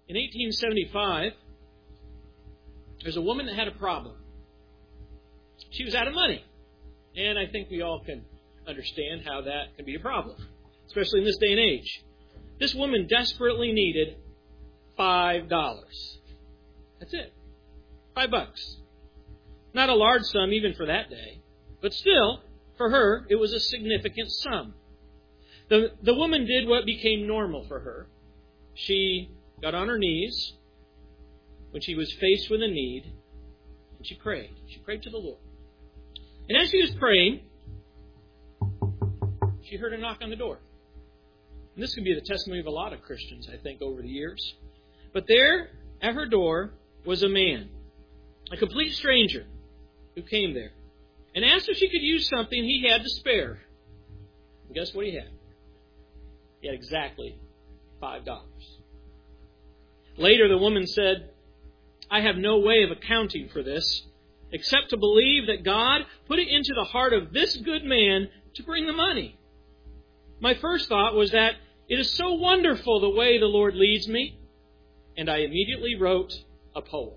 In 1875, there's a woman that had a problem. She was out of money. And I think we all can understand how that can be a problem, especially in this day and age. This woman desperately needed $5. That's it. $5. Not a large sum even for that day. But still, for her, it was a significant sum. The woman did what became normal for her. She got on her knees when she was faced with a need, and she prayed. She prayed to the Lord. And as she was praying, she heard a knock on the door. And this can be the testimony of a lot of Christians, I think, over the years. But there, at her door, was a man, a complete stranger, who came there and asked if she could use something he had to spare. And guess what he had? He had exactly $5. Later, the woman said, I have no way of accounting for this, except to believe that God put it into the heart of this good man to bring the money. My first thought was that it is so wonderful the way the Lord leads me, and I immediately wrote a poem.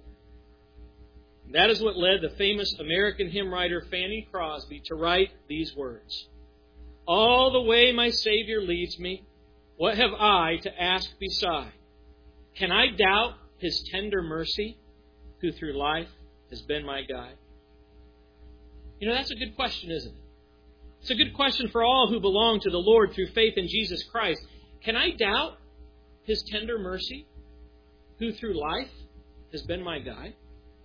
That is what led the famous American hymn writer Fanny Crosby to write these words. All the way my Savior leads me, what have I to ask beside? Can I doubt His tender mercy, who through life has been my guide? You know, that's a good question, isn't it? It's a good question for all who belong to the Lord through faith in Jesus Christ. Can I doubt His tender mercy, who through life has been my guide?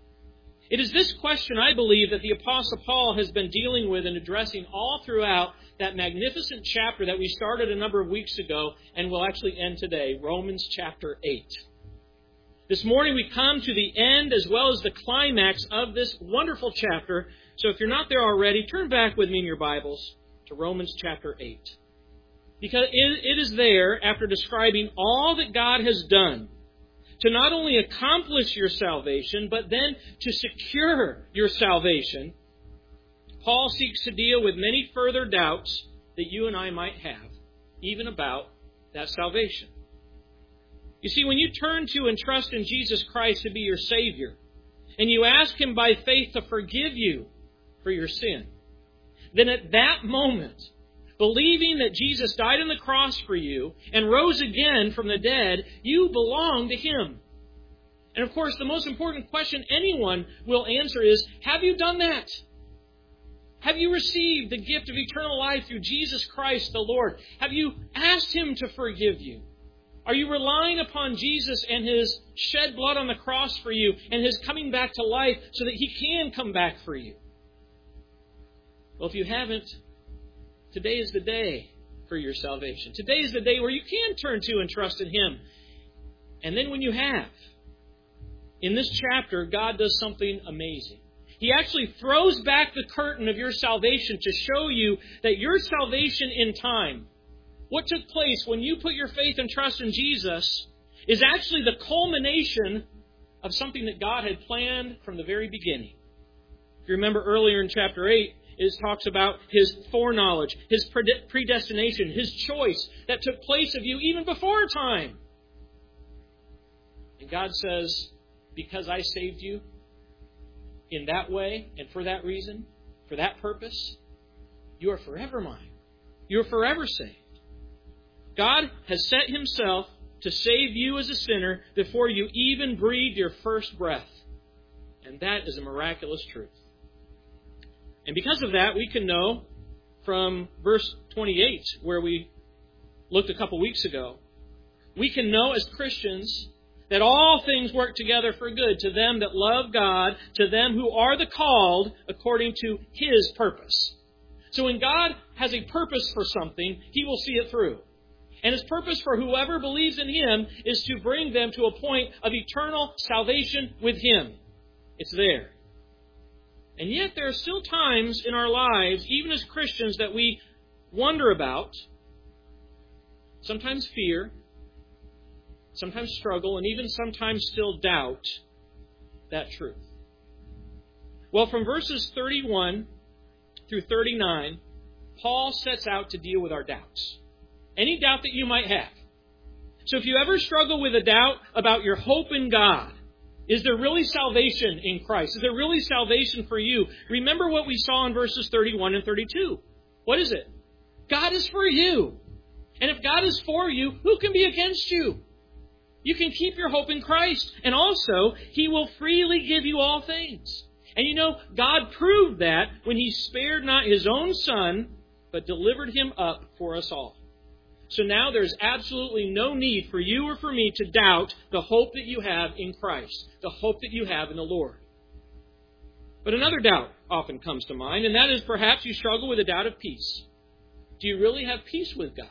It is this question, I believe, that the Apostle Paul has been dealing with and addressing all throughout that magnificent chapter that we started a number of weeks ago and will actually end today, Romans chapter 8. This morning we come to the end as well as the climax of this wonderful chapter. So if you're not there already, turn back with me in your Bibles to Romans chapter 8. Because it is there, after describing all that God has done, to not only accomplish your salvation, but then to secure your salvation, Paul seeks to deal with many further doubts that you and I might have, even about that salvation. You see, when you turn to and trust in Jesus Christ to be your Savior, and you ask Him by faith to forgive you for your sin, then at that moment, believing that Jesus died on the cross for you and rose again from the dead, you belong to Him. And of course, the most important question anyone will answer is, have you done that? Have you received the gift of eternal life through Jesus Christ the Lord? Have you asked Him to forgive you? Are you relying upon Jesus and His shed blood on the cross for you and His coming back to life so that He can come back for you? Well, if you haven't, today is the day for your salvation. Today is the day where you can turn to and trust in Him. And then when you have, in this chapter, God does something amazing. He actually throws back the curtain of your salvation to show you that your salvation in time, what took place when you put your faith and trust in Jesus, is actually the culmination of something that God had planned from the very beginning. If you remember earlier in chapter 8, it talks about His foreknowledge, His predestination, His choice that took place of you even before time. And God says, because I saved you in that way and for that reason, for that purpose, you are forever mine. You are forever saved. God has set Himself to save you as a sinner before you even breathed your first breath. And that is a miraculous truth. And because of that, we can know from verse 28, where we looked a couple weeks ago, we can know as Christians that all things work together for good to them that love God, to them who are the called according to His purpose. So when God has a purpose for something, He will see it through. And His purpose for whoever believes in Him is to bring them to a point of eternal salvation with Him. It's there. And yet there are still times in our lives, even as Christians, that we wonder about, sometimes fear, sometimes struggle, and even sometimes still doubt that truth. Well, from verses 31 through 39, Paul sets out to deal with our doubts. Any doubt that you might have. So if you ever struggle with a doubt about your hope in God, is there really salvation in Christ? Is there really salvation for you? Remember what we saw in verses 31 and 32. What is it? God is for you. And if God is for you, who can be against you? You can keep your hope in Christ. And also, He will freely give you all things. And you know, God proved that when He spared not His own Son, but delivered Him up for us all. So now there's absolutely no need for you or for me to doubt the hope that you have in Christ, the hope that you have in the Lord. But another doubt often comes to mind, and that is perhaps you struggle with a doubt of peace. Do you really have peace with God?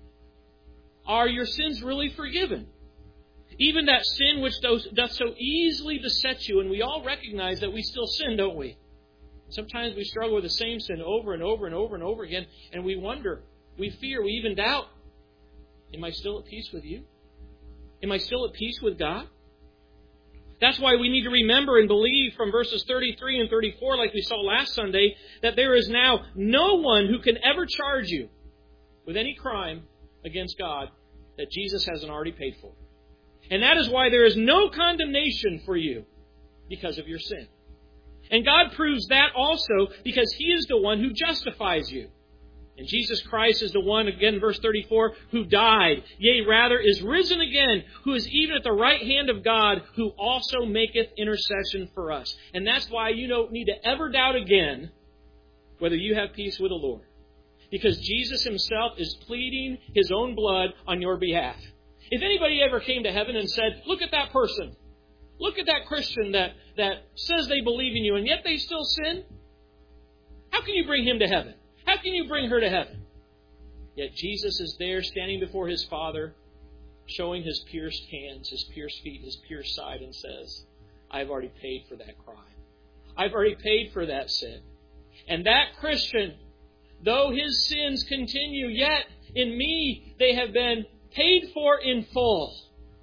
Are your sins really forgiven? Even that sin which doth so easily beset you, and we all recognize that we still sin, don't we? Sometimes we struggle with the same sin over and over and over and over again, and we wonder, we fear, we even doubt. Am I still at peace with you? Am I still at peace with God? That's why we need to remember and believe from verses 33 and 34, like we saw last Sunday, that there is now no one who can ever charge you with any crime against God that Jesus hasn't already paid for. And that is why there is no condemnation for you because of your sin. And God proves that also because He is the one who justifies you. And Jesus Christ is the one, again, verse 34, who died, yea, rather is risen again, who is even at the right hand of God, who also maketh intercession for us. And that's why you don't need to ever doubt again whether you have peace with the Lord. Because Jesus Himself is pleading His own blood on your behalf. If anybody ever came to heaven and said, look at that person, look at that Christian that says they believe in you, and yet they still sin, how can you bring him to heaven? How can you bring her to heaven? Yet Jesus is there standing before His Father, showing His pierced hands, His pierced feet, His pierced side, and says, I've already paid for that crime. I've already paid for that sin. And that Christian, though his sins continue, yet in me they have been paid for in full.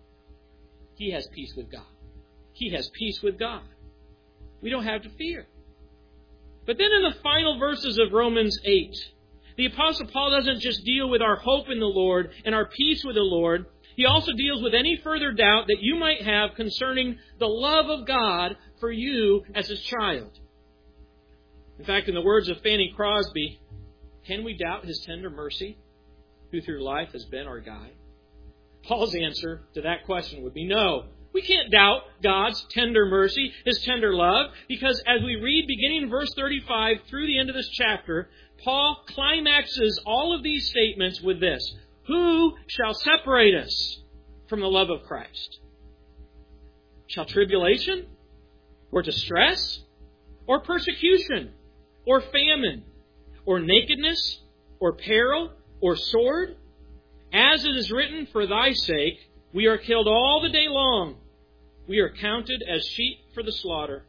He has peace with God. He has peace with God. We don't have to fear. But then in the final verses of Romans 8, the Apostle Paul doesn't just deal with our hope in the Lord and our peace with the Lord. He also deals with any further doubt that you might have concerning the love of God for you as His child. In fact, in the words of Fanny Crosby, can we doubt His tender mercy, who through life has been our guide? Paul's answer to that question would be no. We can't doubt God's tender mercy, His tender love, because as we read beginning in verse 35 through the end of this chapter, Paul climaxes all of these statements with this: who shall separate us from the love of Christ? Shall tribulation, or distress, or persecution, or famine, or nakedness, or peril, or sword? As it is written, for thy sake, we are killed all the day long. We are counted as sheep for the slaughter.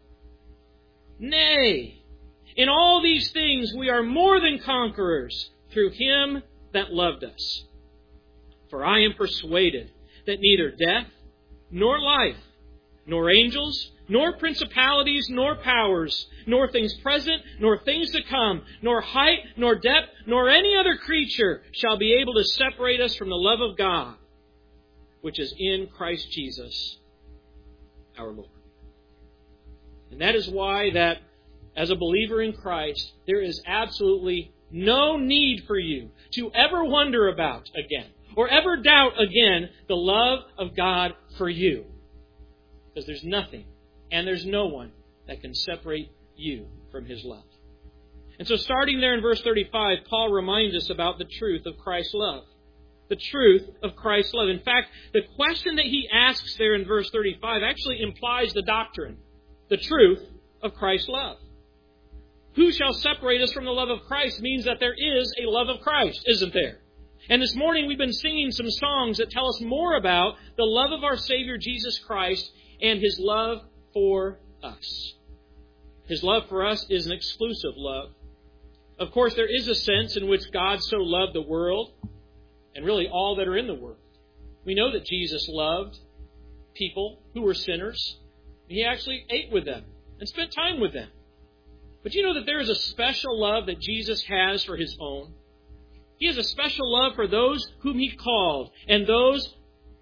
Nay, in all these things we are more than conquerors through Him that loved us. For I am persuaded that neither death, nor life, nor angels, nor principalities, nor powers, nor things present, nor things to come, nor height, nor depth, nor any other creature shall be able to separate us from the love of God, which is in Christ Jesus, our Lord. And that is why that, as a believer in Christ, there is absolutely no need for you to ever wonder about again, or ever doubt again, the love of God for you. Because there's nothing and there's no one that can separate you from His love. And so starting there in verse 35, Paul reminds us about the truth of Christ's love. The truth of Christ's love. In fact, the question that he asks there in verse 35 actually implies the doctrine, the truth of Christ's love. Who shall separate us from the love of Christ means that there is a love of Christ, isn't there? And this morning we've been singing some songs that tell us more about the love of our Savior Jesus Christ and His love for us. His love for us is an exclusive love. Of course, there is a sense in which God so loved the world, and really all that are in the world. We know that Jesus loved people who were sinners. He actually ate with them and spent time with them. But you know that there is a special love that Jesus has for His own. He has a special love for those whom He called and those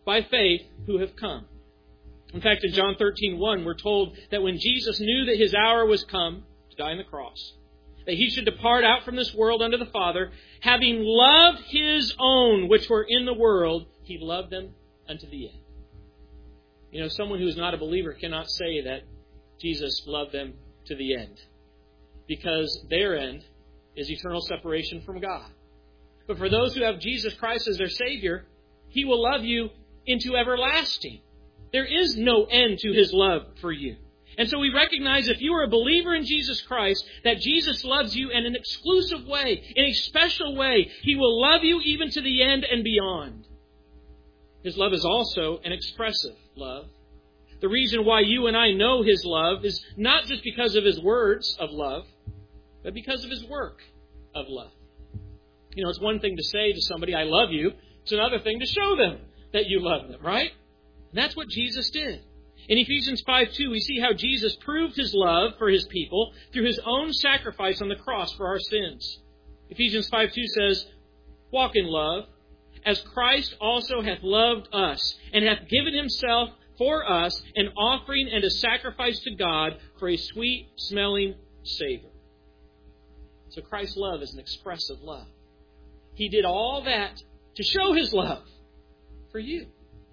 by faith who have come. In fact, in John 13:1, we're told that when Jesus knew that his hour was come to die on the cross, that he should depart out from this world unto the Father, having loved his own which were in the world, he loved them unto the end. You know, someone who is not a believer cannot say that Jesus loved them to the end, because their end is eternal separation from God. But for those who have Jesus Christ as their Savior, he will love you into everlasting. There is no end to his love for you. And so we recognize, if you are a believer in Jesus Christ, that Jesus loves you in an exclusive way, in a special way. He will love you even to the end and beyond. His love is also an expressive love. The reason why you and I know his love is not just because of his words of love, but because of his work of love. You know, it's one thing to say to somebody, I love you. It's another thing to show them that you love them, right? And that's what Jesus did. In Ephesians 5:2, we see how Jesus proved his love for his people through his own sacrifice on the cross for our sins. Ephesians 5:2 says, walk in love, as Christ also hath loved us, and hath given himself for us an offering and a sacrifice to God for a sweet-smelling savor. So Christ's love is an expressive love. He did all that to show his love for you.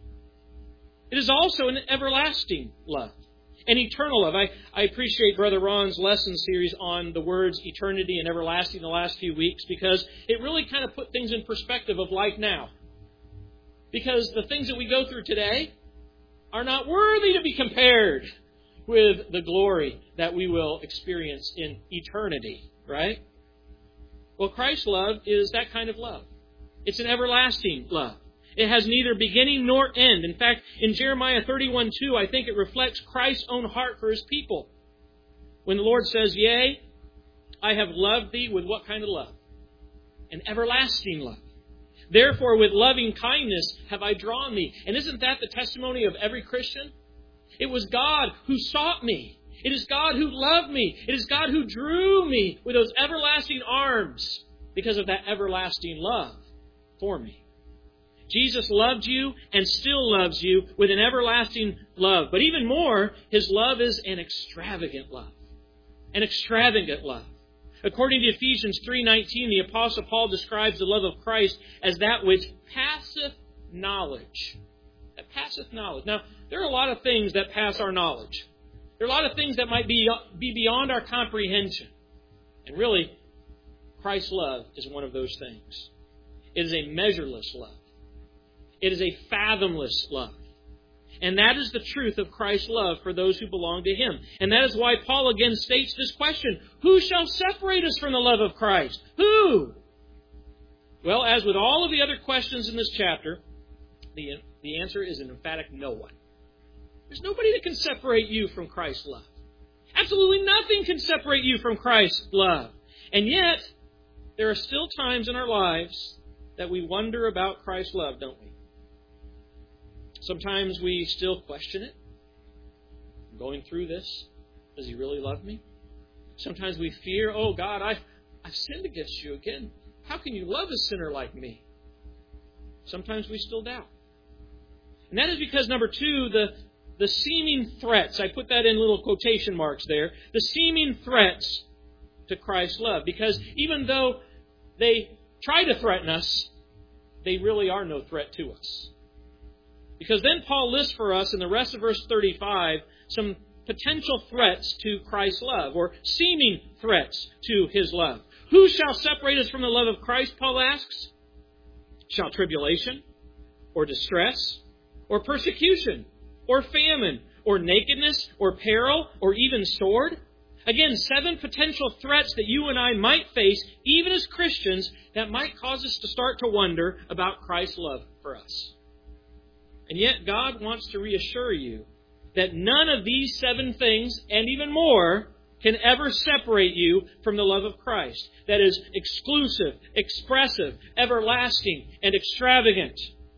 It is also an everlasting love, an eternal love. I appreciate Brother Ron's lesson series on the words eternity and everlasting the last few weeks, because it really kind of put things in perspective of life now. Because the things that we go through today are not worthy to be compared with the glory that we will experience in eternity, right? Well, Christ's love is that kind of love. It's an everlasting love. It has neither beginning nor end. In fact, in Jeremiah 31:2, I think it reflects Christ's own heart for his people. When the Lord says, yea, I have loved thee with what kind of love? An everlasting love. Therefore, with loving kindness have I drawn thee. And isn't that the testimony of every Christian? It was God who sought me. It is God who loved me. It is God who drew me with those everlasting arms because of that everlasting love for me. Jesus loved you and still loves you with an everlasting love. But even more, his love is an extravagant love. An extravagant love. According to Ephesians 3:19, the Apostle Paul describes the love of Christ as that which passeth knowledge. That passeth knowledge. Now, there are a lot of things that pass our knowledge. There are a lot of things that might be beyond our comprehension. And really, Christ's love is one of those things. It is a measureless love. It is a fathomless love. And that is the truth of Christ's love for those who belong to him. And that is why Paul again states this question: who shall separate us from the love of Christ? Who? Well, as with all of the other questions in this chapter, the answer is an emphatic no one. There's nobody that can separate you from Christ's love. Absolutely nothing can separate you from Christ's love. And yet, there are still times in our lives that we wonder about Christ's love, don't we? Sometimes we still question it. I'm going through this. Does he really love me? Sometimes we fear, oh God, I've sinned against you again. How can you love a sinner like me? Sometimes we still doubt. And that is because, number two, the seeming threats, I put that in little quotation marks there, the seeming threats to Christ's love. Because even though they try to threaten us, they really are no threat to us. Because then Paul lists for us in the rest of verse 35 some potential threats to Christ's love, or seeming threats to his love. Who shall separate us from the love of Christ, Paul asks? Shall tribulation, or distress, or persecution, or famine, or nakedness, or peril, or even sword? Again, 7 potential threats that you and I might face, even as Christians, that might cause us to start to wonder about Christ's love for us. And yet God wants to reassure you that none of these 7 things, and even more, can ever separate you from the love of Christ. That is exclusive, expressive, everlasting, and extravagant.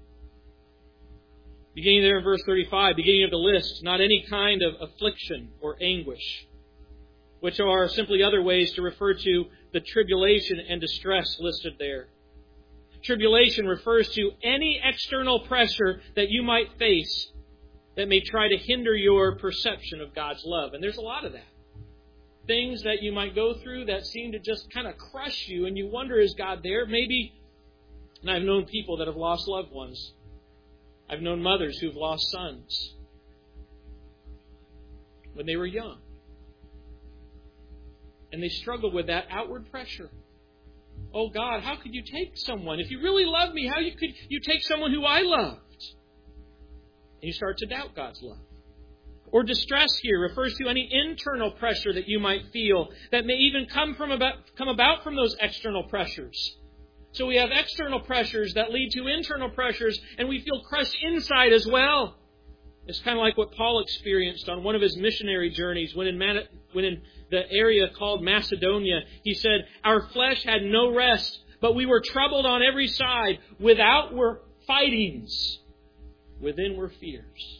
Beginning there in verse 35, beginning of the list, not any kind of affliction or anguish, which are simply other ways to refer to the tribulation and distress listed there. tribulation refers to any external pressure that you might face that may try to hinder your perception of God's love. And there's a lot of that. Things that you might go through that seem to just kind of crush you, and you wonder, is God there? Maybe, and I've known people that have lost loved ones. I've known mothers who've lost sons when they were young. And they struggle with that outward pressure. Oh God, how could you take someone? If you really love me, how could you take someone who I loved? And you start to doubt God's love. Or distress here refers to any internal pressure that you might feel that may even come about from those external pressures. So we have external pressures that lead to internal pressures, and we feel crushed inside as well. It's kind of like what Paul experienced on one of his missionary journeys when in the area called Macedonia. He said, "Our flesh had no rest, but we were troubled on every side. Without were fightings, within were fears."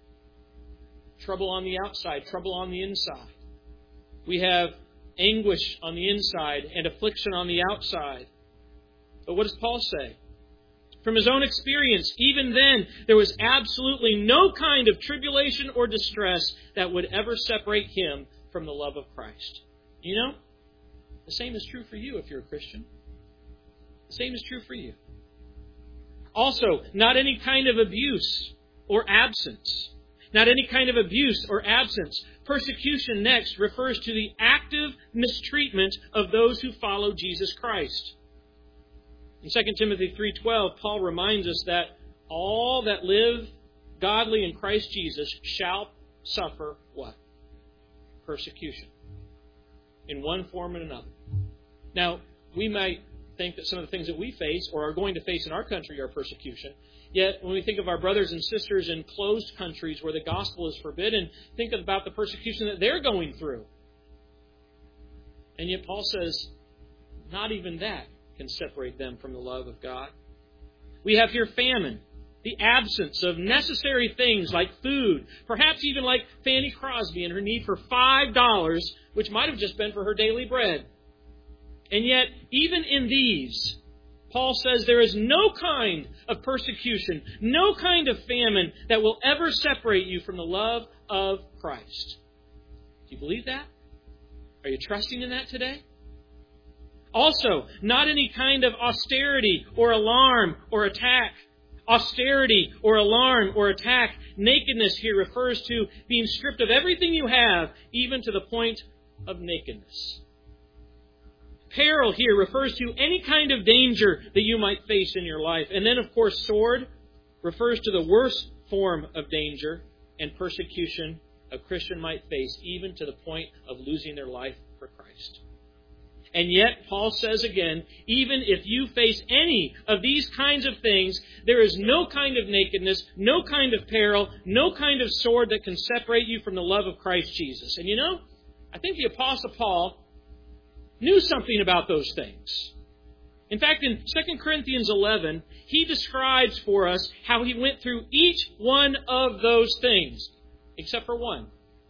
Trouble on the outside, trouble on the inside. We have anguish on the inside and affliction on the outside. But what does Paul say? From his own experience, even then, there was absolutely no kind of tribulation or distress that would ever separate him from the love of Christ. You know, the same is true for you if you're a Christian. The same is true for you. Also, not any kind of abuse or absence. Not any kind of abuse or absence. Persecution next refers to the active mistreatment of those who follow Jesus Christ. In 2 Timothy 3:12, Paul reminds us that all that live godly in Christ Jesus shall suffer what? Persecution. In one form or another. Now, we might think that some of the things that we face or are going to face in our country are persecution. Yet, when we think of our brothers and sisters in closed countries where the gospel is forbidden, think about the persecution that they're going through. And yet Paul says, not even that can separate them from the love of God. We have here famine, the absence of necessary things like food, perhaps even like Fanny Crosby and her need for $5, which might have just been for her daily bread. And yet, even in these, Paul says there is no kind of persecution, no kind of famine that will ever separate you from the love of Christ. Do you believe that? Are you trusting in that today? Also, not any kind of austerity or alarm or attack. Austerity or alarm or attack. Nakedness here refers to being stripped of everything you have, even to the point of nakedness. Peril here refers to any kind of danger that you might face in your life. And then, of course, sword refers to the worst form of danger and persecution a Christian might face, even to the point of losing their life for Christ. And yet, Paul says again, even if you face any of these kinds of things, there is no kind of nakedness, no kind of peril, no kind of sword that can separate you from the love of Christ Jesus. And you know, I think the Apostle Paul knew something about those things. In fact, in 2 Corinthians 11, he describes for us how he went through each one of those things, except for one.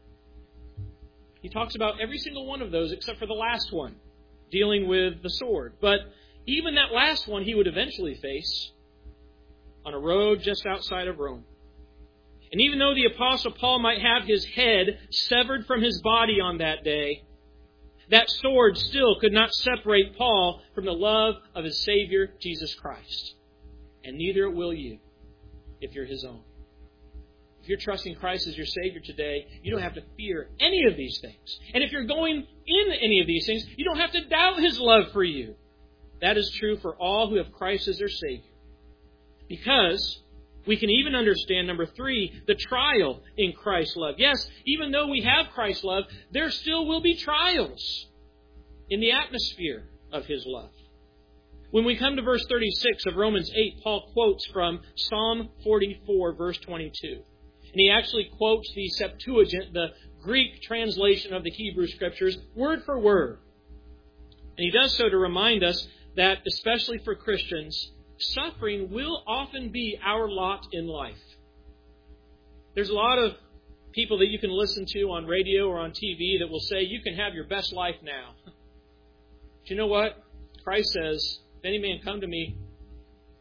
He talks about every single one of those except for the last one, dealing with the sword. But even that last one he would eventually face on a road just outside of Rome. And even though the Apostle Paul might have his head severed from his body on that day, that sword still could not separate Paul from the love of his Savior, Jesus Christ. And neither will you if you're his own. If you're trusting Christ as your Savior today, you don't have to fear any of these things. And if you're going in any of these things, you don't have to doubt his love for you. That is true for all who have Christ as their Savior. Because we can even understand, number 3, the trial in Christ's love. Yes, even though we have Christ's love, there still will be trials in the atmosphere of his love. When we come to verse 36 of Romans 8, Paul quotes from Psalm 44, verse 22. And he actually quotes the Septuagint, the Greek translation of the Hebrew Scriptures, word for word. And he does so to remind us that, especially for Christians, suffering will often be our lot in life. There's a lot of people that you can listen to on radio or on TV that will say, you can have your best life now. But you know what? Christ says, if any man come to me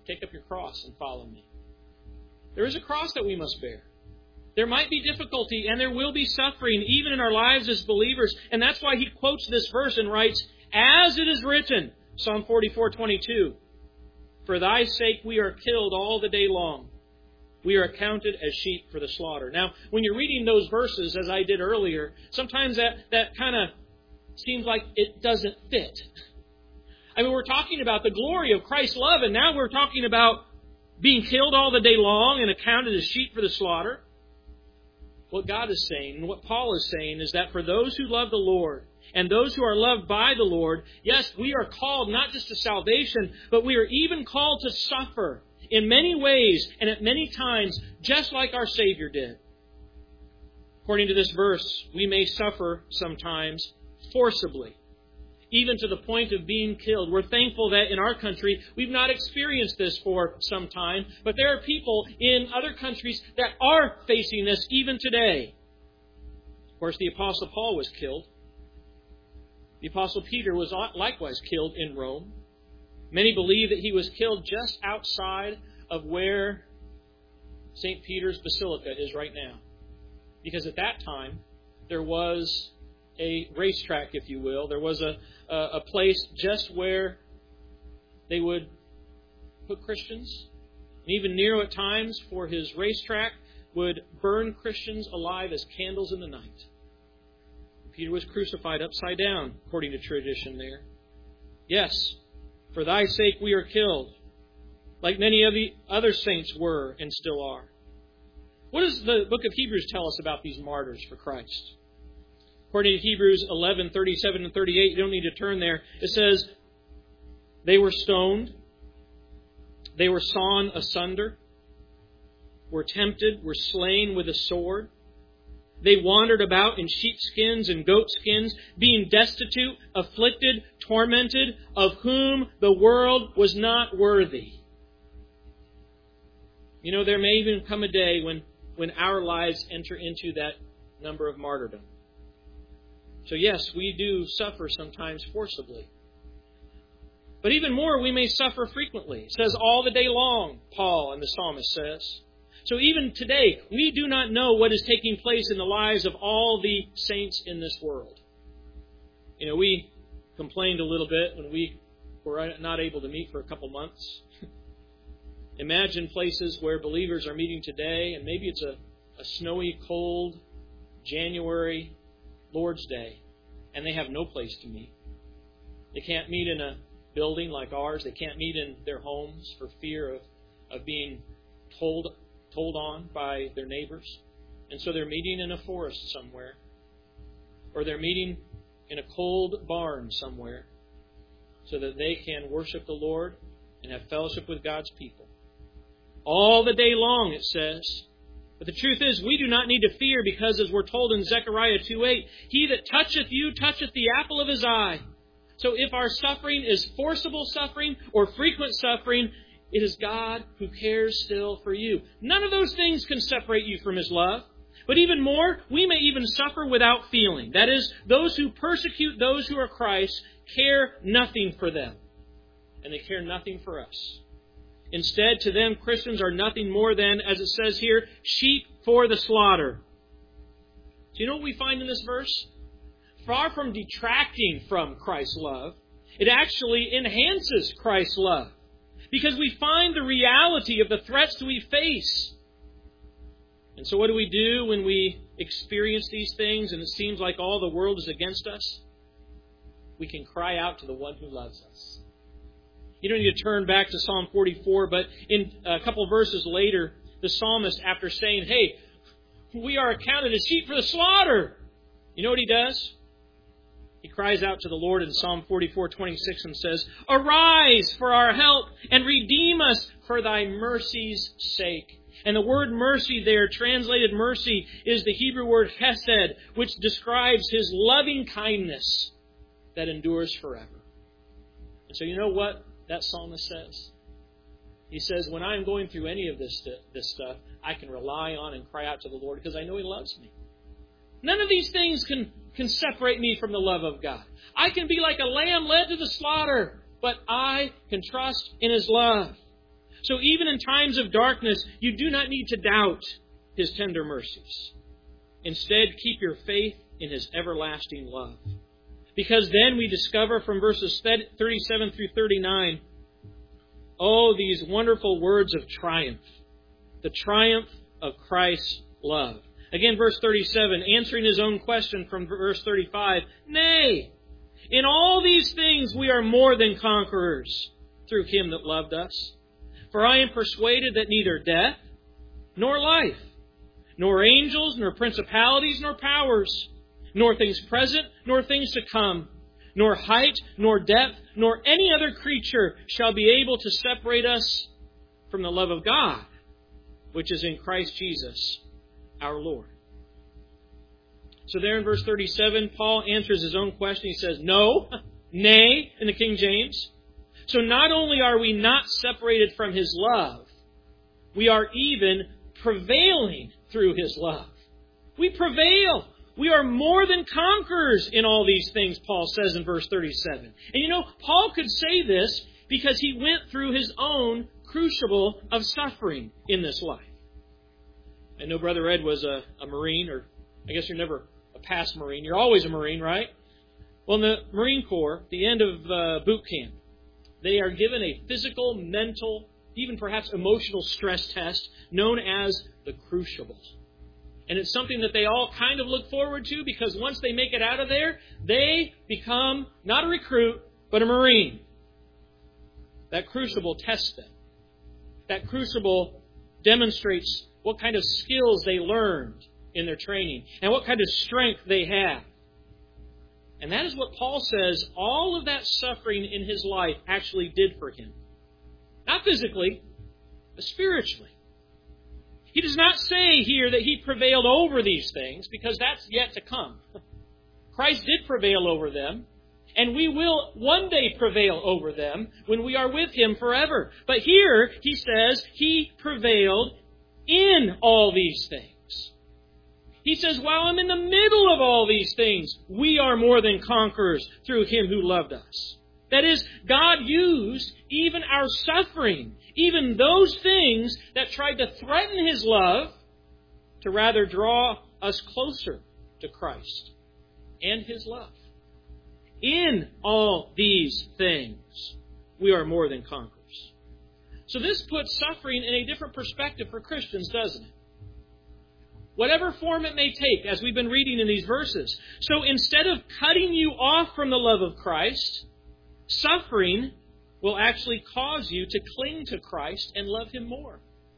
take up your cross and follow me. There is a cross that we must bear. There might be difficulty and there will be suffering even in our lives as believers. And that's why he quotes this verse and writes, as it is written, Psalm 44:22, for thy sake we are killed all the day long. We are accounted as sheep for the slaughter. Now, when you're reading those verses, as I did earlier, sometimes that kind of seems like it doesn't fit. I mean, we're talking about the glory of Christ's love, and now we're talking about being killed all the day long and accounted as sheep for the slaughter. What God is saying, and what Paul is saying, is that for those who love the Lord, and those who are loved by the Lord, yes, we are called not just to salvation, but we are even called to suffer in many ways and at many times, just like our Savior did. According to this verse, we may suffer sometimes forcibly, even to the point of being killed. We're thankful that in our country, we've not experienced this for some time, but there are people in other countries that are facing this even today. Of course, the Apostle Paul was killed. The Apostle Peter was likewise killed in Rome. Many believe that he was killed just outside of where St. Peter's Basilica is right now. Because at that time, there was a racetrack, if you will. There was a place just where they would put Christians. And even Nero at times, for his racetrack, would burn Christians alive as candles in the night. Peter was crucified upside down, according to tradition there. Yes, for thy sake we are killed, like many of the other saints were and still are. What does the book of Hebrews tell us about these martyrs for Christ? According to Hebrews 11:37 and 38, you don't need to turn there. It says, they were stoned, they were sawn asunder, were tempted, were slain with a sword. They wandered about in sheepskins and goatskins, being destitute, afflicted, tormented, of whom the world was not worthy. You know, there may even come a day when our lives enter into that number of martyrdom. So yes, we do suffer sometimes forcibly. But even more, we may suffer frequently. It says all the day long, Paul and the psalmist says. So even today, we do not know what is taking place in the lives of all the saints in this world. You know, we complained a little bit when we were not able to meet for a couple months. Imagine places where believers are meeting today, and maybe it's a snowy, cold January Lord's Day, and they have no place to meet. They can't meet in a building like ours. They can't meet in their homes for fear of being told on by their neighbors. And so they're meeting in a forest somewhere. Or they're meeting in a cold barn somewhere so that they can worship the Lord and have fellowship with God's people. All the day long, it says. But the truth is, we do not need to fear because, as we're told in Zechariah 2:8, he that toucheth you toucheth the apple of his eye. So if our suffering is forcible suffering or frequent suffering, it is God who cares still for you. None of those things can separate you from His love. But even more, we may even suffer without feeling. That is, those who persecute those who are Christ care nothing for them. And they care nothing for us. Instead, to them, Christians are nothing more than, as it says here, sheep for the slaughter. Do you know what we find in this verse? Far from detracting from Christ's love, it actually enhances Christ's love. Because we find the reality of the threats that we face. And so what do we do when we experience these things and it seems like all the world is against us? We can cry out to the one who loves us. You don't need to turn back to Psalm 44, but in a couple of verses later, the psalmist, after saying, hey, we are accounted as sheep for the slaughter, you know what he does? He cries out to the Lord in Psalm 44:26 and says, arise for our help and redeem us for thy mercy's sake. And the word mercy there, translated mercy, is the Hebrew word hesed, which describes His loving kindness that endures forever. And so you know what that psalmist says? He says, when I'm going through any of this stuff, I can rely on and cry out to the Lord because I know He loves me. None of these things can separate me from the love of God. I can be like a lamb led to the slaughter, but I can trust in His love. So even in times of darkness, you do not need to doubt His tender mercies. Instead, keep your faith in His everlasting love. Because then we discover from verses 37 through 39, these wonderful words of triumph. The triumph of Christ's love. Again, verse 37, answering his own question from verse 35, Nay, in all these things we are more than conquerors through Him that loved us. For I am persuaded that neither death, nor life, nor angels, nor principalities, nor powers, nor things present, nor things to come, nor height, nor depth, nor any other creature shall be able to separate us from the love of God, which is in Christ Jesus our Lord. So there in verse 37, Paul answers his own question. He says, no, nay, in the King James. So not only are we not separated from His love, we are even prevailing through His love. We prevail. We are more than conquerors in all these things, Paul says in verse 37. And you know, Paul could say this because he went through his own crucible of suffering in this life. I know Brother Ed was a Marine, or I guess you're never a past Marine. You're always a Marine, right? Well, in the Marine Corps, the end of boot camp, they are given a physical, mental, even perhaps emotional stress test known as the crucible. And it's something that they all kind of look forward to because once they make it out of there, they become not a recruit, but a Marine. That crucible tests them. That crucible demonstrates what kind of skills they learned in their training and what kind of strength they have. And that is what Paul says all of that suffering in his life actually did for him. Not physically, but spiritually. He does not say here that he prevailed over these things, because that's yet to come. Christ did prevail over them, and we will one day prevail over them when we are with Him forever. But here he says He prevailed in all these things. He says, while I'm in the middle of all these things, we are more than conquerors through Him who loved us. That is, God used even our suffering, even those things that tried to threaten His love, to rather draw us closer to Christ and His love. In all these things, we are more than conquerors. So this puts suffering in a different perspective for Christians, doesn't it? Whatever form it may take, as we've been reading in these verses. So instead of cutting you off from the love of Christ, suffering will actually cause you to cling to Christ and love Him more.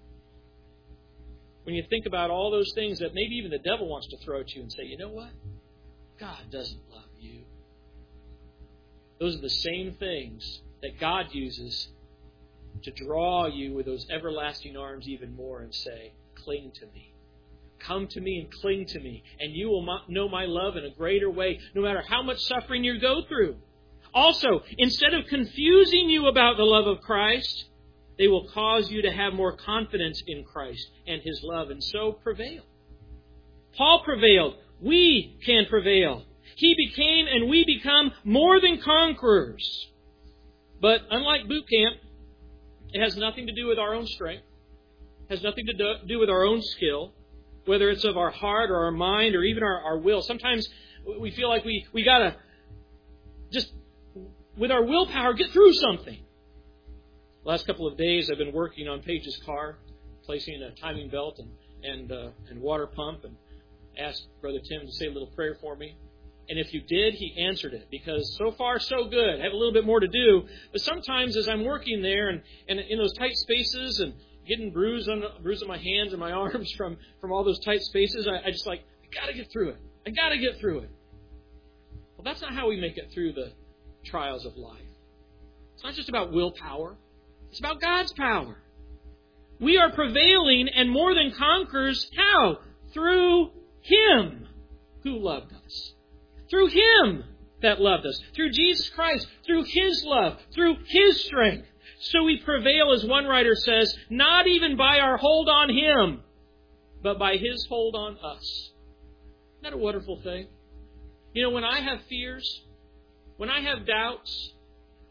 When you think about all those things that maybe even the devil wants to throw at you and say, you know what? God doesn't love you. Those are the same things that God uses to draw you with those everlasting arms even more and say, cling to me. Come to me and cling to me, and you will know my love in a greater way, no matter how much suffering you go through. Also, instead of confusing you about the love of Christ, they will cause you to have more confidence in Christ and His love, and so prevail. Paul prevailed. We can prevail. He became and we become more than conquerors. But unlike boot camp, it has nothing to do with our own strength. It has nothing to do with our own skill, whether it's of our heart or our mind or even our will. Sometimes we feel like we got to just, with our willpower, get through something. The last couple of days I've been working on Paige's car, placing a timing belt and water pump, and asked Brother Tim to say a little prayer for me. And if you did, he answered it, because so far so good. I have a little bit more to do, but sometimes as I'm working there and in those tight spaces and getting bruised on my hands and my arms from all those tight spaces, I just I got to get through it. I got to get through it. Well, that's not how we make it through the trials of life. It's not just about willpower. It's about God's power. We are prevailing and more than conquerors. How? Through Him who loved us. Through Him that loved us. Through Jesus Christ. Through His love. Through His strength. So we prevail, as one writer says, not even by our hold on Him, but by His hold on us. Isn't that a wonderful thing? You know, when I have fears, when I have doubts,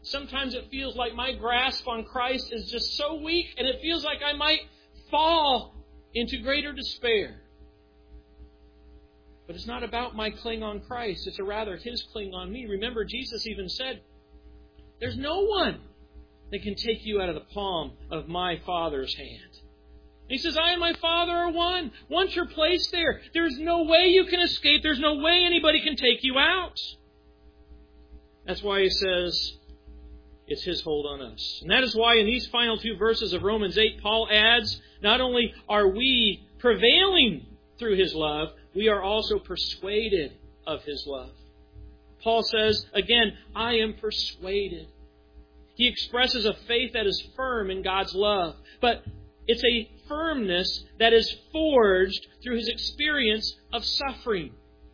sometimes it feels like my grasp on Christ is just so weak, and it feels like I might fall into greater despair. But it's not about my cling on Christ. It's rather His cling on me. Remember, Jesus even said, there's no one that can take you out of the palm of my Father's hand. He says, I and my Father are one. Once you're placed there, there's no way you can escape. There's no way anybody can take you out. That's why He says it's His hold on us. And that is why in these final two verses of Romans 8, Paul adds, not only are we prevailing through His love, we are also persuaded of His love. Paul says, again, I am persuaded. He expresses a faith that is firm in God's love. But it's a firmness that is forged through his experience of suffering.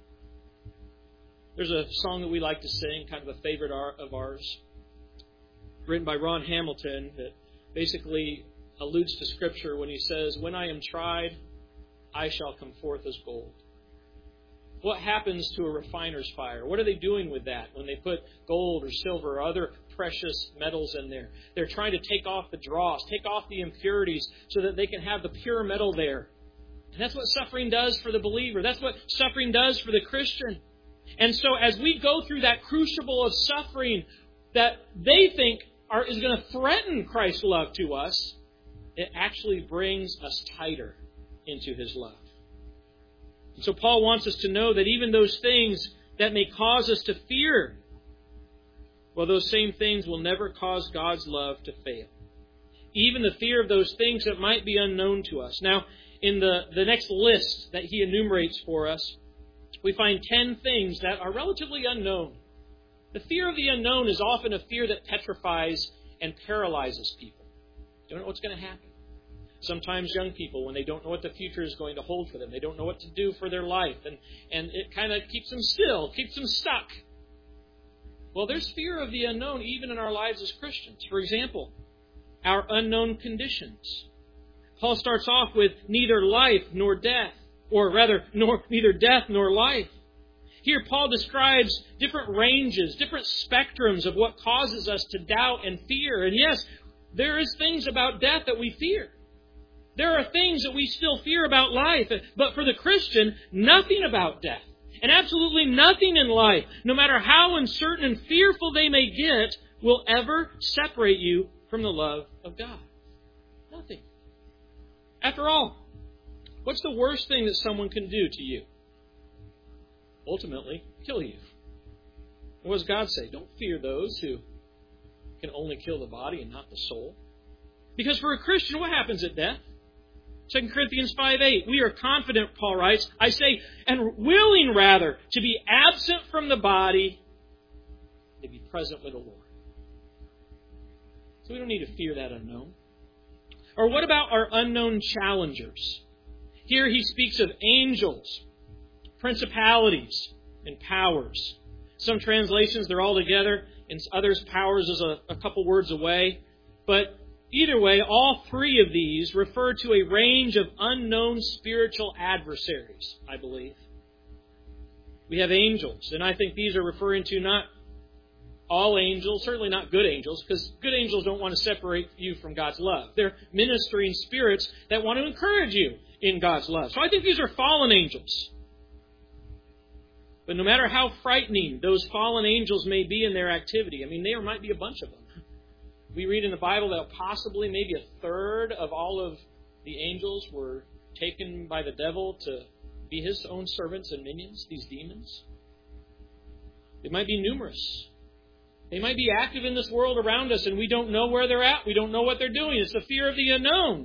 There's a song that we like to sing, kind of a favorite of ours, written by Ron Hamilton, that basically alludes to Scripture when he says, when I am tried, I shall come forth as gold. What happens to a refiner's fire? What are they doing with that when they put gold or silver or other precious metals in there? They're trying to take off the dross, take off the impurities so that they can have the pure metal there. And that's what suffering does for the believer. That's what suffering does for the Christian. And so as we go through that crucible of suffering that they think is going to threaten Christ's love to us, it actually brings us tighter into His love. And so Paul wants us to know that even those things that may cause us to fear, well, those same things will never cause God's love to fail. Even the fear of those things that might be unknown to us. Now, in the next list that he enumerates for us, we find 10 things that are relatively unknown. The fear of the unknown is often a fear that petrifies and paralyzes people. You don't know what's going to happen. Sometimes young people, when they don't know what the future is going to hold for them, they don't know what to do for their life, and it kind of keeps them still, keeps them stuck. Well, there's fear of the unknown even in our lives as Christians. For example, our unknown conditions. Paul starts off with neither life nor death, or rather, neither death nor life. Here, Paul describes different ranges, different spectrums of what causes us to doubt and fear. And yes, there is things about death that we fear. There are things that we still fear about life. But for the Christian, nothing about death and absolutely nothing in life, no matter how uncertain and fearful they may get, will ever separate you from the love of God. Nothing. After all, what's the worst thing that someone can do to you? Ultimately, kill you. What does God say? Don't fear those who can only kill the body and not the soul. Because for a Christian, what happens at death? 2 Corinthians 5:8, we are confident, Paul writes, I say, and willing rather to be absent from the body, to be present with the Lord. So we don't need to fear that unknown. Or what about our unknown challengers? Here he speaks of angels, principalities, and powers. Some translations, they're all together. In others, powers is a couple words away. But either way, all three of these refer to a range of unknown spiritual adversaries, I believe. We have angels, and I think these are referring to not all angels, certainly not good angels, because good angels don't want to separate you from God's love. They're ministering spirits that want to encourage you in God's love. So I think these are fallen angels. But no matter how frightening those fallen angels may be in their activity, there might be a bunch of them. We read in the Bible that possibly maybe a third of all of the angels were taken by the devil to be his own servants and minions, these demons. They might be numerous. They might be active in this world around us and we don't know where they're at. We don't know what they're doing. It's the fear of the unknown.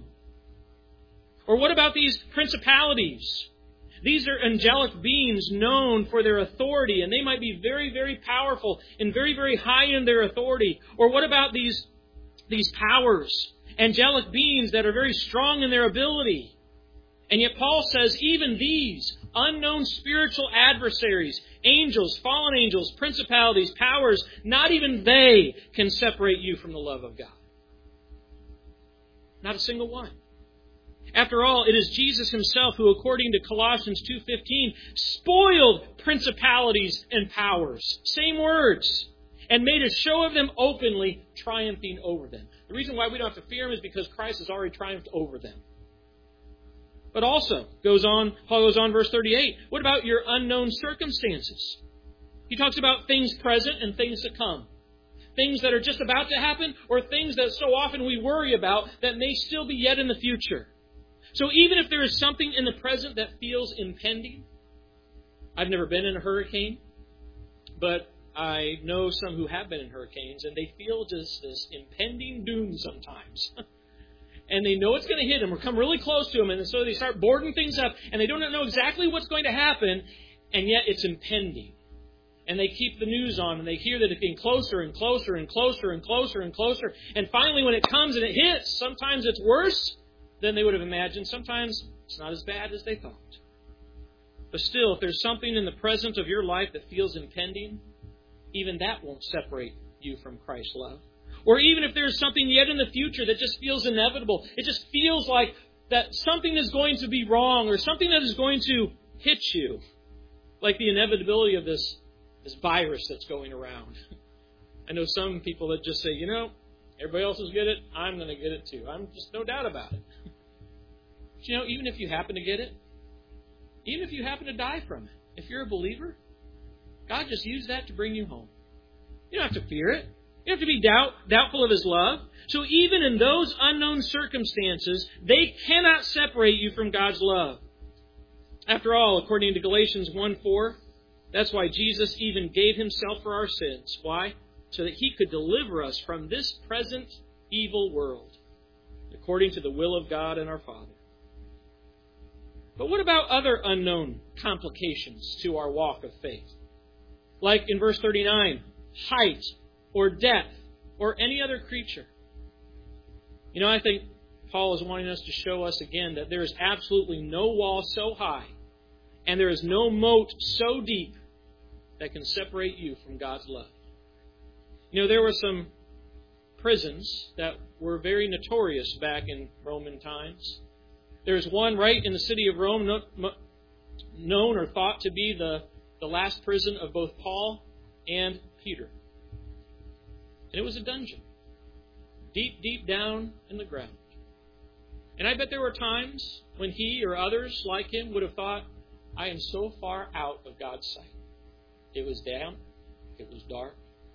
Or what about these principalities? These are angelic beings known for their authority, and they might be very, very powerful and very, very high in their authority. Or what about these powers? Angelic beings that are very strong in their ability. And yet Paul says even these unknown spiritual adversaries, angels, fallen angels, principalities, powers, not even they can separate you from the love of God. Not a single one. After all, it is Jesus himself who, according to Colossians 2:15, spoiled principalities and powers. Same words. and made a show of them openly, triumphing over them. The reason why we don't have to fear them is because Christ has already triumphed over them. But also, Paul goes on, verse 38, what about your unknown circumstances? He talks about things present and things to come. Things that are just about to happen, or things that so often we worry about that may still be yet in the future. So even if there is something in the present that feels impending, I've never been in a hurricane, but I know some who have been in hurricanes, and they feel just this impending doom sometimes. And they know it's going to hit them or come really close to them, and so they start boarding things up, and they don't know exactly what's going to happen, and yet it's impending. And they keep the news on, and they hear that it's getting closer and closer and closer and closer and closer. And finally, when it comes and it hits, sometimes it's worse than they would have imagined. Sometimes it's not as bad as they thought. But still, if there's something in the present of your life that feels impending, even that won't separate you from Christ's love. Or even if there's something yet in the future that just feels inevitable, it just feels like that something is going to be wrong or something that is going to hit you, like the inevitability of this virus that's going around. I know some people that just say, everybody else will get it, I'm going to get it too. I'm just no doubt about it. But even if you happen to get it, even if you happen to die from it, if you're a believer, God just used that to bring you home. You don't have to fear it. You don't have to be doubtful of His love. So even in those unknown circumstances, they cannot separate you from God's love. After all, according to Galatians 1:4, that's why Jesus even gave Himself for our sins. Why? So that He could deliver us from this present evil world, according to the will of God and our Father. But what about other unknown complications to our walk of faith? Like in verse 39, height or depth or any other creature. I think Paul is wanting us to show us again that there is absolutely no wall so high and there is no moat so deep that can separate you from God's love. There were some prisons that were very notorious back in Roman times. There's one right in the city of Rome known or thought to be the last prison of both Paul and Peter. And it was a dungeon, deep, deep down in the ground. And I bet there were times when he or others like him would have thought, I am so far out of God's sight. It was damp. It was dark.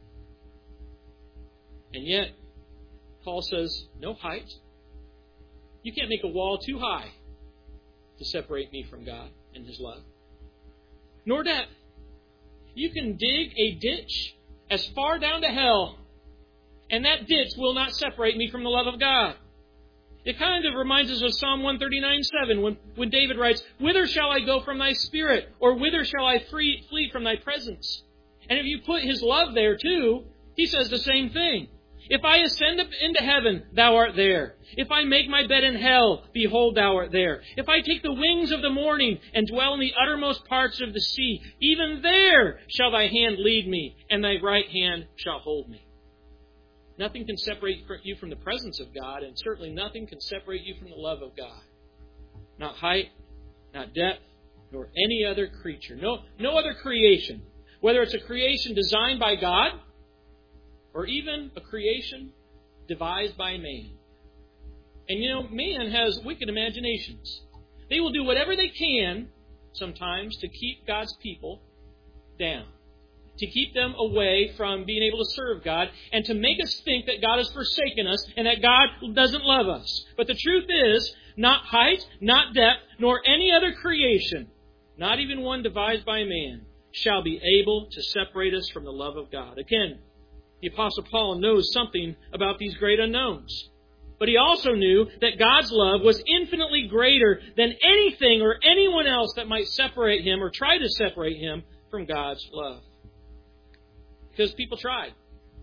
And yet, Paul says, no height. You can't make a wall too high to separate me from God and His love. Nor depth. You can dig a ditch as far down to hell, and that ditch will not separate me from the love of God. It kind of reminds us of Psalm 139:7 when David writes, whither shall I go from Thy Spirit? Or whither shall I flee from Thy presence? And if you put His love there too, he says the same thing. If I ascend up into heaven, Thou art there. If I make my bed in hell, behold, Thou art there. If I take the wings of the morning and dwell in the uttermost parts of the sea, even there shall Thy hand lead me, and Thy right hand shall hold me. Nothing can separate you from the presence of God, and certainly nothing can separate you from the love of God. Not height, not depth, nor any other creature. No other creation. Whether it's a creation designed by God, or even a creation devised by man. And man has wicked imaginations. They will do whatever they can sometimes to keep God's people down, to keep them away from being able to serve God, and to make us think that God has forsaken us and that God doesn't love us. But the truth is, not height, not depth, nor any other creation, not even one devised by man, shall be able to separate us from the love of God. Again, the Apostle Paul knows something about these great unknowns. But he also knew that God's love was infinitely greater than anything or anyone else that might separate him or try to separate him from God's love. Because people tried.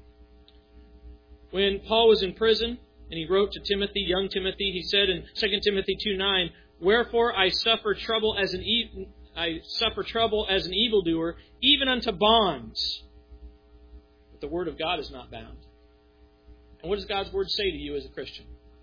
When Paul was in prison and he wrote to Timothy, young Timothy, he said in 2 Timothy 2:9, wherefore I suffer trouble as an evildoer, even unto bonds. But the Word of God is not bound. And what does God's Word say to you as a Christian?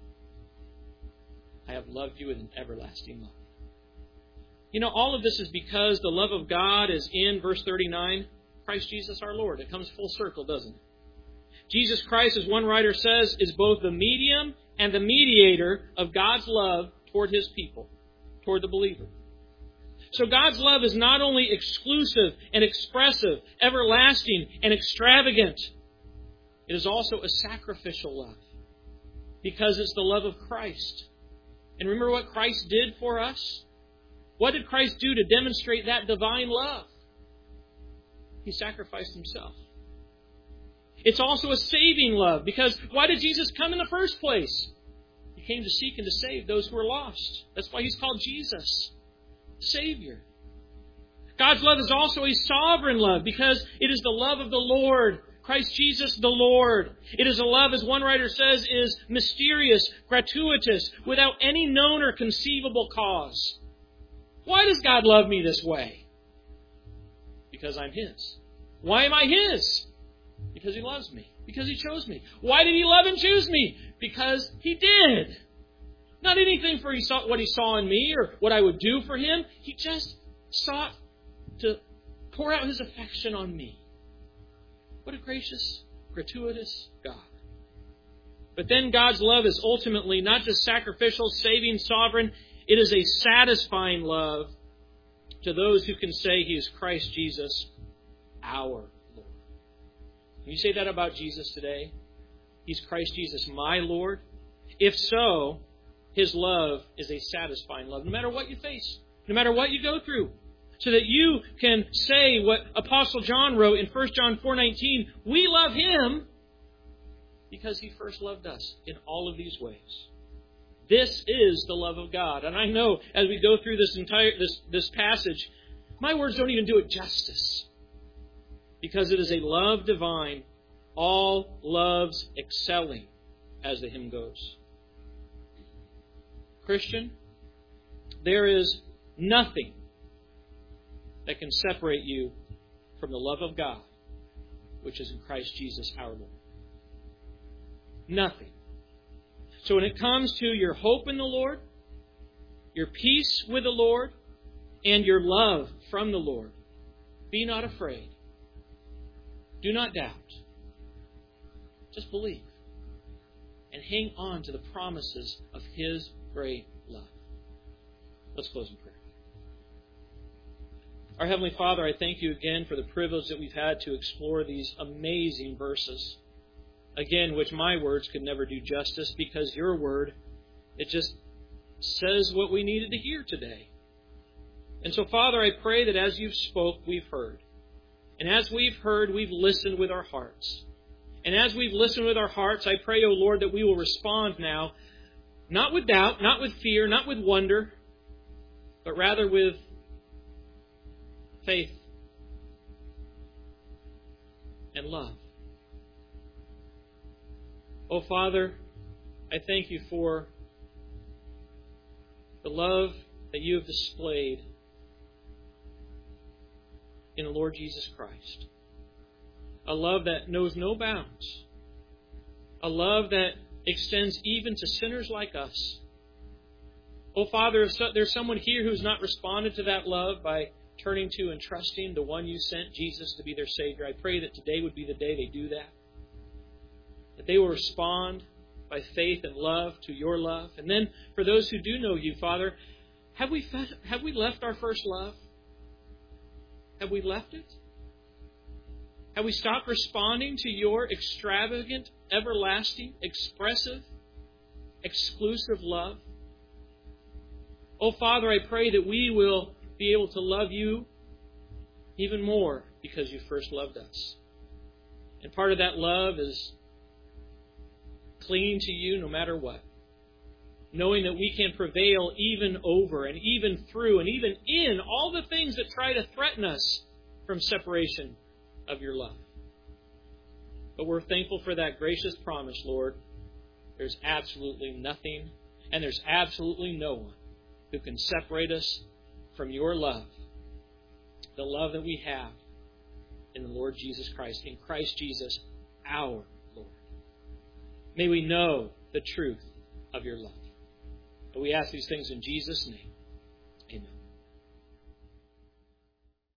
I have loved you with an everlasting love. All of this is because the love of God is in verse 39. Christ Jesus our Lord. It comes full circle, doesn't it? Jesus Christ, as one writer says, is both the medium and the mediator of God's love toward His people, toward the believer. So God's love is not only exclusive and expressive, everlasting and extravagant, it is also a sacrificial love because it's the love of Christ. And remember what Christ did for us? What did Christ do to demonstrate that divine love? He sacrificed Himself. It's also a saving love because why did Jesus come in the first place? He came to seek and to save those who are lost. That's why He's called Jesus, Savior. God's love is also a sovereign love because it is the love of the Lord, Christ Jesus the Lord. It is a love, as one writer says, is mysterious, gratuitous, without any known or conceivable cause. Why does God love me this way? Because I'm His. Why am I His? Because He loves me. Because He chose me. Why did He love and choose me? Because He did. Not anything for what He saw in me or what I would do for Him. He just sought to pour out His affection on me. What a gracious, gratuitous God. But then God's love is ultimately not just sacrificial, saving, sovereign. It is a satisfying love to those who can say He is Christ Jesus, our Lord. Can you say that about Jesus today? He's Christ Jesus, my Lord. If so, His love is a satisfying love, no matter what you face, no matter what you go through. So that you can say what Apostle John wrote in 1 John 4:19, we love Him because He first loved us in all of these ways. This is the love of God. And I know as we go through this passage, my words don't even do it justice. Because it is a love divine, all loves excelling, as the hymn goes. Christian, there is nothing that can separate you from the love of God, which is in Christ Jesus our Lord. Nothing. So when it comes to your hope in the Lord, your peace with the Lord, and your love from the Lord, be not afraid. Do not doubt. Just believe. And hang on to the promises of His great love. Let's close in prayer. Our Heavenly Father, I thank You again for the privilege that we've had to explore these amazing verses. Again, which my words could never do justice because Your Word, it just says what we needed to hear today. And so, Father, I pray that as You've spoke, we've heard. And as we've heard, we've listened with our hearts. And as we've listened with our hearts, I pray, O Lord, that we will respond now, not with doubt, not with fear, not with wonder, but rather with faith and love. Oh, Father, I thank You for the love that You have displayed in the Lord Jesus Christ. A love that knows no bounds. A love that extends even to sinners like us. Oh, Father, if there's someone here who's not responded to that love by turning to and trusting the one You sent, Jesus, to be their Savior, I pray that today would be the day they do that. That they will respond by faith and love to Your love. And then for those who do know You, Father, have we left our first love? Have we left it? Have we stopped responding to Your extravagant, everlasting, expressive, exclusive love? Oh, Father, I pray that we will be able to love You even more because You first loved us. And part of that love is clinging to You no matter what. Knowing that we can prevail even over and even through and even in all the things that try to threaten us from separation of Your love. But we're thankful for that gracious promise, Lord. There's absolutely nothing and there's absolutely no one who can separate us from Your love. The love that we have in the Lord Jesus Christ, in Christ Jesus, our Lord. May we know the truth of Your love. And we ask these things in Jesus' name.